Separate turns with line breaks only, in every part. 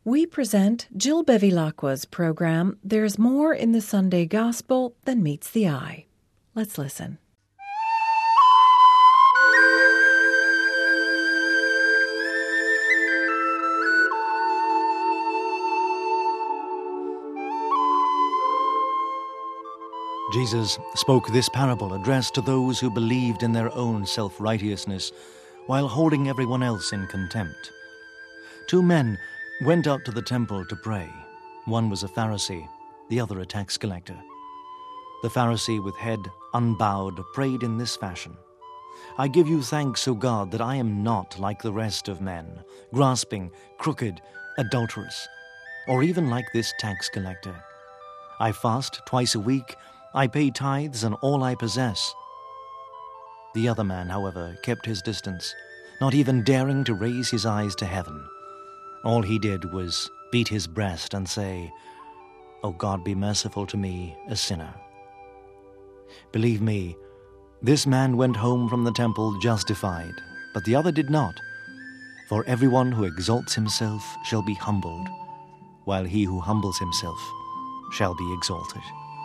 We present Jill Bevilacqua's program, There's More in the Sunday Gospel Than Meets the Eye. Let's listen.
Jesus spoke this parable addressed to those who believed in their own self-righteousness while holding everyone else in contempt. 2 men went up to the temple to pray. One was a Pharisee, the other a tax collector. The Pharisee, with head unbowed, prayed in this fashion: I give you thanks, O God, that I am not like the rest of men, grasping, crooked, adulterous, or even like this tax collector. I fast twice a week, I pay tithes and all I possess. The other man, however, kept his distance, not even daring to raise his eyes to heaven. All he did was beat his breast and say, O God, be merciful to me, a sinner. Believe me, this man went home from the temple justified, but the other did not. For everyone who exalts himself shall be humbled, while he who humbles himself shall be exalted.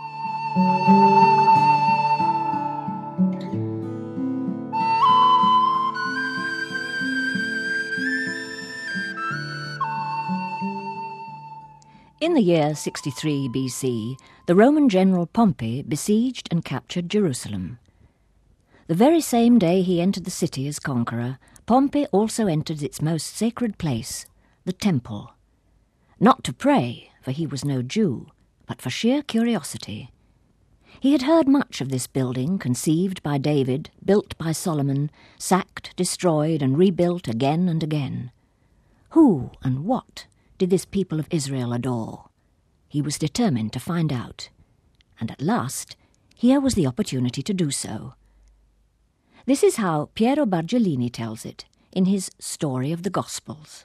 In the year 63 BC, the Roman general Pompey besieged and captured Jerusalem. The very same day he entered the city as conqueror, Pompey also entered its most sacred place, the temple. Not to pray, for he was no Jew, but for sheer curiosity. He had heard much of this building, conceived by David, built by Solomon, sacked, destroyed, and rebuilt again and again. Who and what did this people of Israel adore? He was determined to find out. And at last, here was the opportunity to do so. This is how Piero Bargellini tells it in his Story of the Gospels.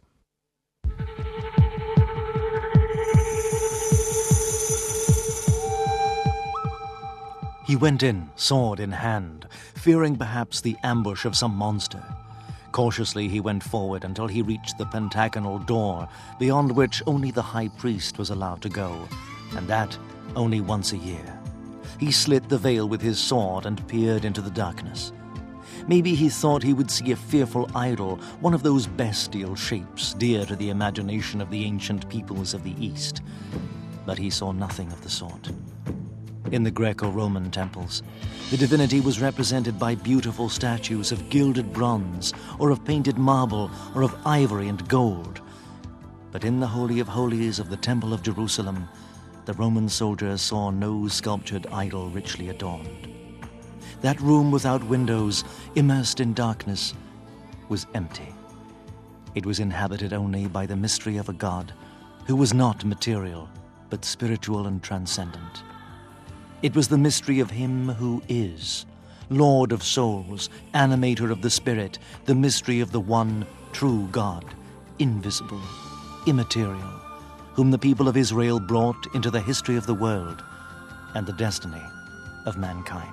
He went in, sword in hand, fearing perhaps the ambush of some monster. Cautiously he went forward until he reached the pentagonal door, beyond which only the high priest was allowed to go, and that only once a year. He slit the veil with his sword and peered into the darkness. Maybe he thought he would see a fearful idol, one of those bestial shapes dear to the imagination of the ancient peoples of the East. But he saw nothing of the sort. In the Greco-Roman temples, the divinity was represented by beautiful statues of gilded bronze, or of painted marble, or of ivory and gold. But in the Holy of Holies of the Temple of Jerusalem, the Roman soldiers saw no sculptured idol richly adorned. That room without windows, immersed in darkness, was empty. It was inhabited only by the mystery of a God who was not material, but spiritual and transcendent. It was the mystery of Him who is, Lord of souls, animator of the Spirit, the mystery of the one true God, invisible, immaterial, whom the people of Israel brought into the history of the world and the destiny of mankind.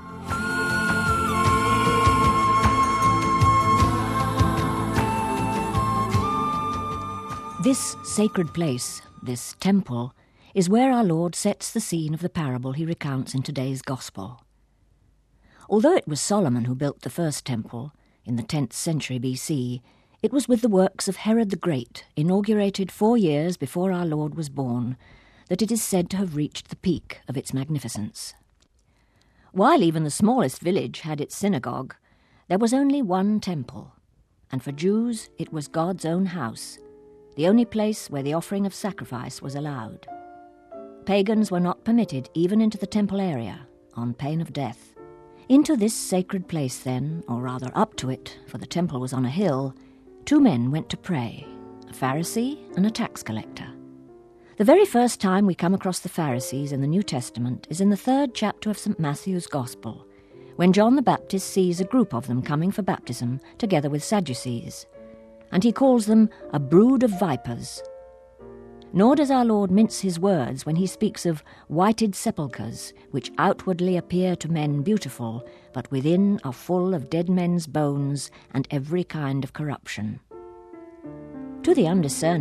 This sacred place, this temple, is where our Lord sets the scene of the parable he recounts in today's Gospel. Although it was Solomon who built the first temple in the 10th century BC, it was with the works of Herod the Great, inaugurated 4 years before our Lord was born, that it is said to have reached the peak of its magnificence. While even the smallest village had its synagogue, there was only one temple, and for Jews it was God's own house, the only place where the offering of sacrifice was allowed. Pagans were not permitted even into the temple area, on pain of death. Into this sacred place then, or rather up to it, for the temple was on a hill, 2 men went to pray, a Pharisee and a tax collector. The very first time we come across the Pharisees in the New Testament is in the 3rd chapter of St. Matthew's Gospel, when John the Baptist sees a group of them coming for baptism together with Sadducees, and he calls them a brood of vipers. Nor does our Lord mince his words when he speaks of whited sepulchres, which outwardly appear to men beautiful, but within are full of dead men's bones and every kind of corruption. To the undiscerning,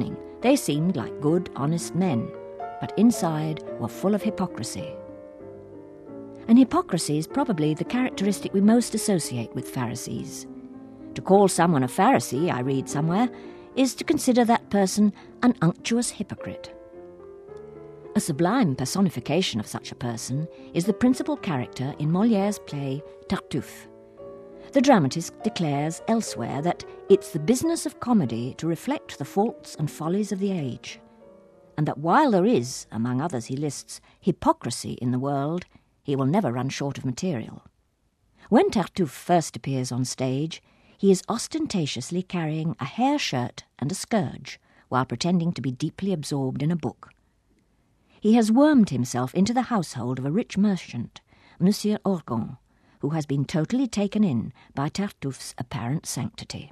They seemed like good, honest men, but inside were full of hypocrisy. And hypocrisy is probably the characteristic we most associate with Pharisees. To call someone a Pharisee, I read somewhere, is to consider that person an unctuous hypocrite. A sublime personification of such a person is the principal character in Molière's play Tartuffe. The dramatist declares elsewhere that it's the business of comedy to reflect the faults and follies of the age, and that while there is, among others he lists, hypocrisy in the world, he will never run short of material. When Tartuffe first appears on stage, he is ostentatiously carrying a hair shirt and a scourge, while pretending to be deeply absorbed in a book. He has wormed himself into the household of a rich merchant, Monsieur Orgon, who has been totally taken in by Tartuffe's apparent sanctity.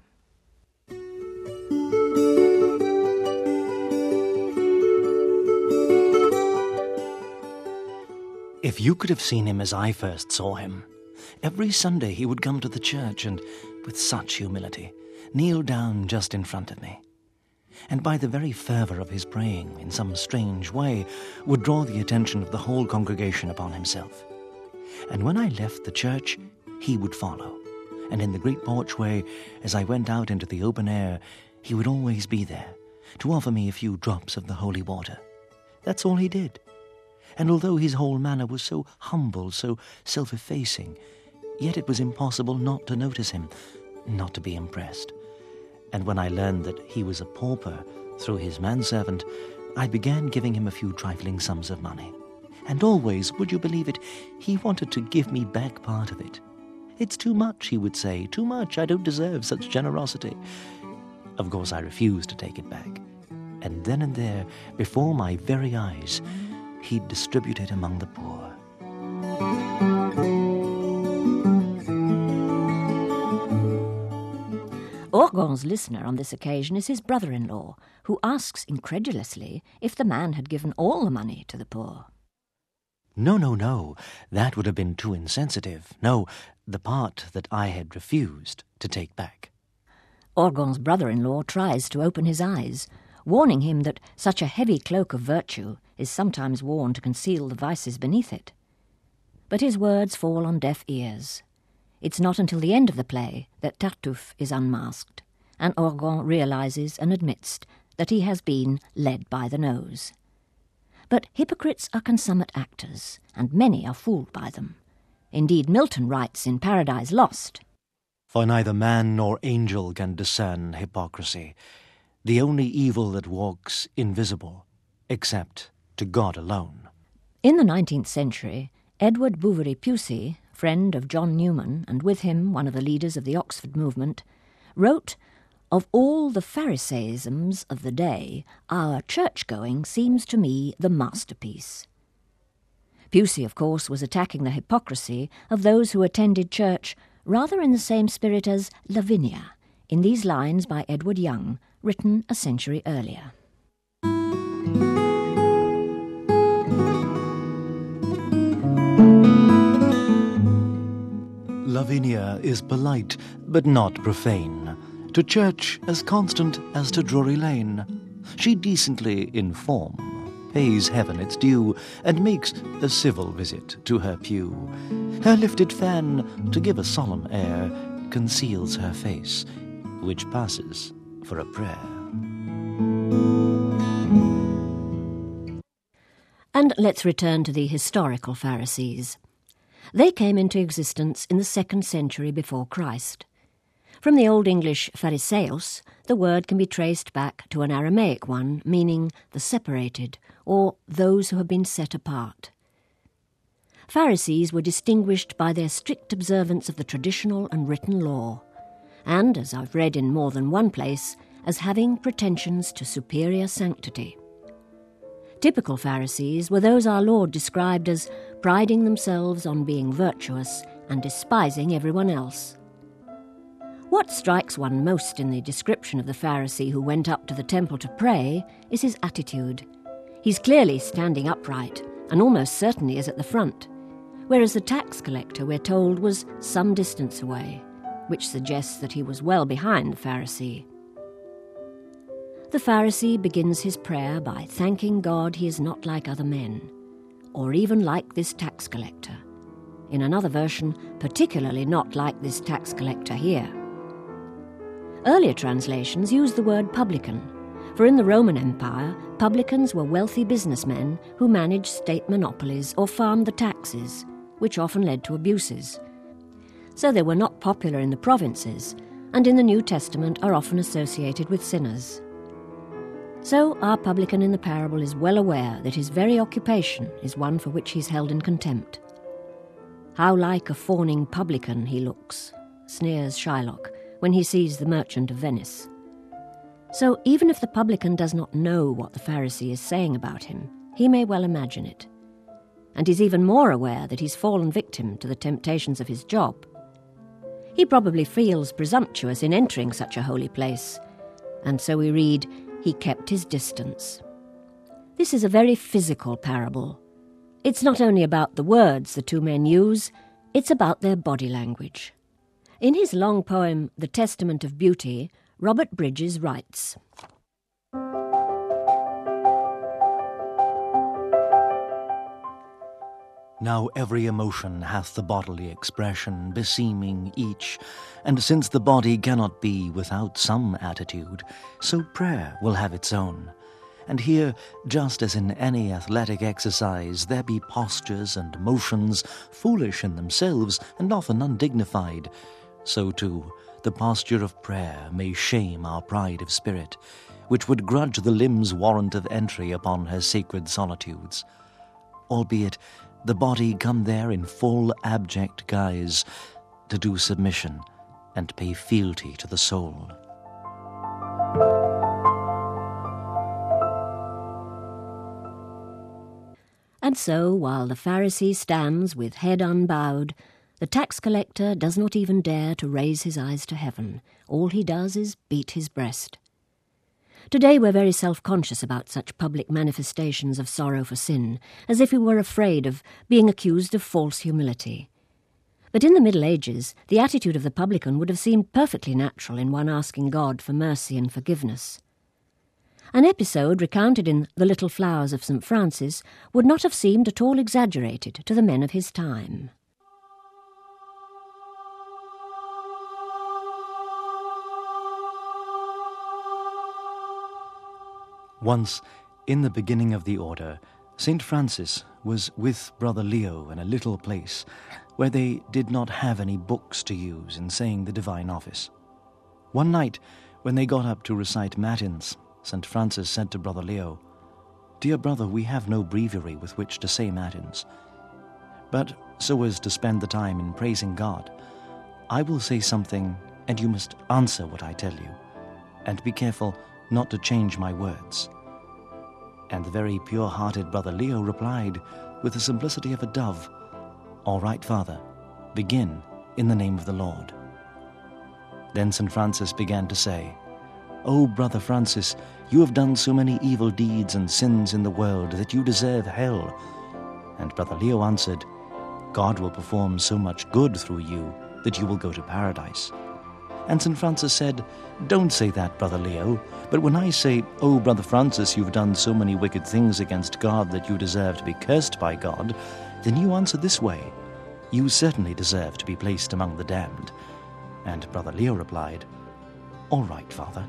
If you could have seen him as I first saw him, every Sunday he would come to the church and, with such humility, kneel down just in front of me, and by the very fervour of his praying, in some strange way, would draw the attention of the whole congregation upon himself. And when I left the church, he would follow, and in the great porchway, as I went out into the open air, he would always be there, to offer me a few drops of the holy water. That's all he did. And although his whole manner was so humble, so self-effacing, yet it was impossible not to notice him, not to be impressed. And when I learned that he was a pauper through his manservant, I began giving him a few trifling sums of money. And always, would you believe it, he wanted to give me back part of it. "It's too much," he would say, "too much, I don't deserve such generosity." Of course, I refused to take it back. And then and there, before my very eyes, he'd distribute it among the poor.
Orgon's listener on this occasion is his brother-in-law, who asks incredulously if the man had given all the money to the poor.
No, that would have been too insensitive. No, the part that I had refused to take back.
Orgon's brother-in-law tries to open his eyes, warning him that such a heavy cloak of virtue is sometimes worn to conceal the vices beneath it. But his words fall on deaf ears. It's not until the end of the play that Tartuffe is unmasked, and Orgon realizes and admits that he has been led by the nose. But hypocrites are consummate actors, and many are fooled by them. Indeed, Milton writes in Paradise Lost,
"For neither man nor angel can discern hypocrisy, the only evil that walks invisible, except to God alone."
In the 19th century, Edward Bouverie Pusey, friend of John Newman, and with him one of the leaders of the Oxford movement, wrote, "Of all the Pharisaisms of the day, our church-going seems to me the masterpiece." Pusey, of course, was attacking the hypocrisy of those who attended church rather in the same spirit as Lavinia, in these lines by Edward Young, written a century earlier.
Lavinia is polite, but not profane, to church as constant as to Drury Lane. She decently in form pays heaven its due, and makes a civil visit to her pew. Her lifted fan, to give a solemn air, conceals her face, which passes for a prayer.
And let's return to the historical Pharisees. They came into existence in the 2nd century before Christ. From the Old English phariseos, the word can be traced back to an Aramaic one, meaning the separated, or those who have been set apart. Pharisees were distinguished by their strict observance of the traditional and written law, and, as I've read in more than one place, as having pretensions to superior sanctity. Typical Pharisees were those our Lord described as priding themselves on being virtuous and despising everyone else. What strikes one most in the description of the Pharisee who went up to the temple to pray is his attitude. He's clearly standing upright, and almost certainly is at the front, whereas the tax collector, we're told, was some distance away, which suggests that he was well behind the Pharisee. The Pharisee begins his prayer by thanking God he is not like other men, or even like this tax collector. In another version, particularly not like this tax collector here. Earlier translations use the word publican, for in the Roman Empire, publicans were wealthy businessmen who managed state monopolies or farmed the taxes, which often led to abuses. So they were not popular in the provinces, and in the New Testament are often associated with sinners. So our publican in the parable is well aware that his very occupation is one for which he's held in contempt. How like a fawning publican he looks, sneers Shylock, when he sees the merchant of Venice. So even if the publican does not know what the Pharisee is saying about him, he may well imagine it. And he's even more aware that he's fallen victim to the temptations of his job. He probably feels presumptuous in entering such a holy place, and so we read, he kept his distance. This is a very physical parable. It's not only about the words the two men use, it's about their body language. In his long poem, The Testament of Beauty, Robert Bridges writes,
Now every emotion hath the bodily expression beseeming each, and since the body cannot be without some attitude, so prayer will have its own. And here, just as in any athletic exercise, there be postures and motions foolish in themselves and often undignified, so too the posture of prayer may shame our pride of spirit, which would grudge the limbs warrant of entry upon her sacred solitudes. Albeit the body come there in full abject guise, to do submission and pay fealty to the soul.
And so, while the Pharisee stands with head unbowed, the tax collector does not even dare to raise his eyes to heaven. All he does is beat his breast. Today we're very self-conscious about such public manifestations of sorrow for sin, as if we were afraid of being accused of false humility. But in the Middle Ages, the attitude of the publican would have seemed perfectly natural in one asking God for mercy and forgiveness. An episode recounted in The Little Flowers of St. Francis would not have seemed at all exaggerated to the men of his time.
Once, in the beginning of the order, St. Francis was with Brother Leo in a little place where they did not have any books to use in saying the divine office. One night, when they got up to recite Matins, St. Francis said to Brother Leo, "Dear brother, we have no breviary with which to say Matins. But so as to spend the time in praising God, I will say something and you must answer what I tell you, and be careful not to change my words." And the very pure-hearted Brother Leo replied, with the simplicity of a dove, "All right, Father, begin in the name of the Lord." Then St. Francis began to say, "O Brother Francis, you have done so many evil deeds and sins in the world that you deserve hell." And Brother Leo answered, "God will perform so much good through you that you will go to paradise." And St. Francis said, "Don't say that, Brother Leo, but when I say, 'Oh, Brother Francis, you've done so many wicked things against God that you deserve to be cursed by God,' then you answer this way, 'You certainly deserve to be placed among the damned.'" And Brother Leo replied, "All right, Father."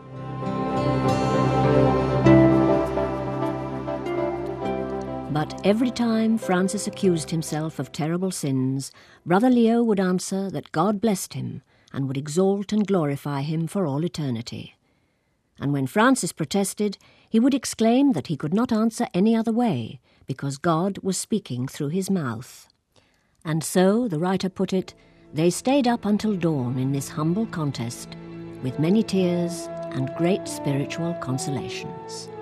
But every time Francis accused himself of terrible sins, Brother Leo would answer that God blessed him and would exalt and glorify him for all eternity. And when Francis protested, he would exclaim that he could not answer any other way, because God was speaking through his mouth. And so, the writer put it, they stayed up until dawn in this humble contest, with many tears and great spiritual consolations.